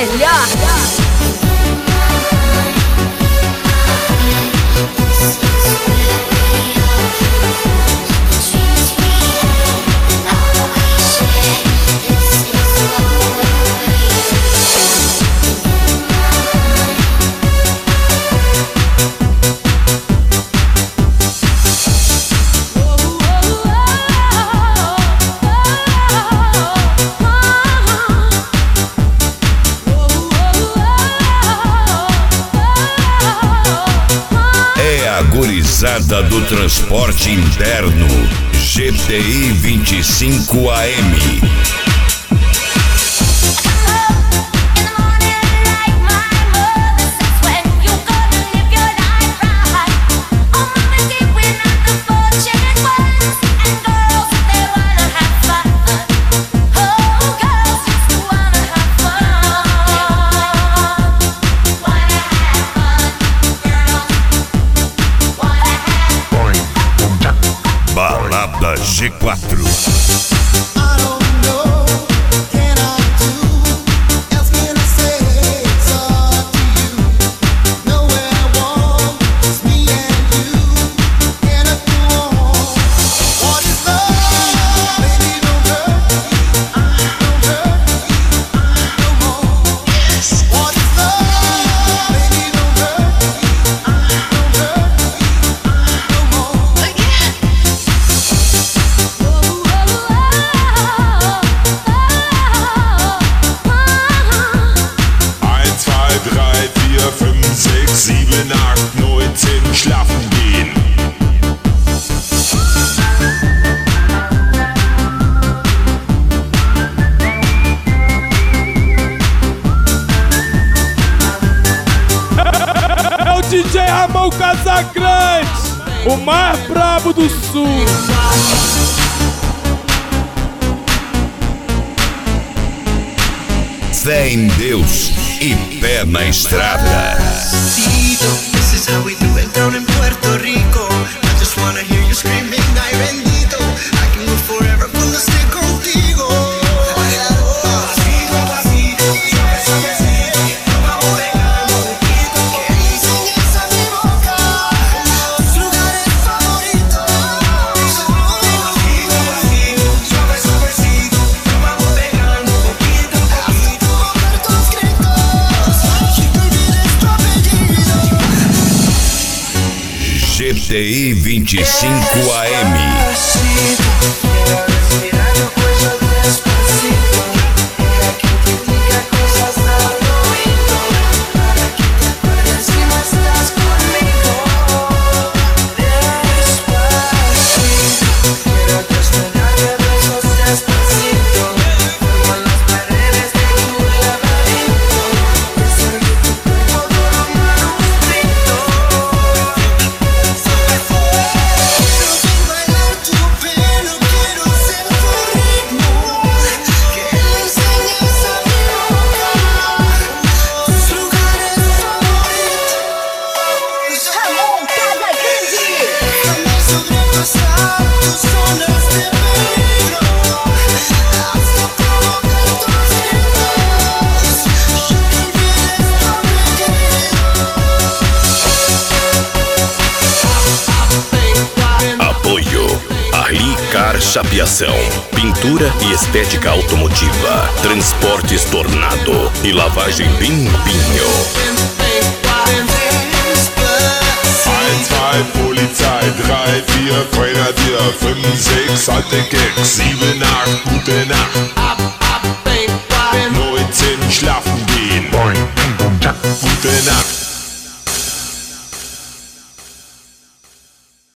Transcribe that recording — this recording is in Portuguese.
melhor. Gurizada do transporte interno, GTI 25 AM. Balada G4. Schlafen gehen. É o DJ Ramon Casagrande, o mais brabo do sul. Fé em Deus e pé na estrada. This is how we do it down in Puerto Rico. I just wanna hear you screaming, ay bendito. I can live forever cuando esté contigo. Pasito a pasito, suave suavecito, nos vamos pegando poquito. Que enseñes a mi boca tus lugares favoritos. Pasito a pasito, suave suavecito, nos vamos pegando poquito. Hasta conocer tus gritos y que olvides tu apellido. GTI 25 AM. Chapeação, pintura e estética automotiva, transportes Tornado e lavagem Pimpinho. 1, 2, Polizei, 3, 4, Grenadier, 5, 6, alte Gags, 7, 8, gute Nacht. 19, schlafen gehen. Gute Nacht.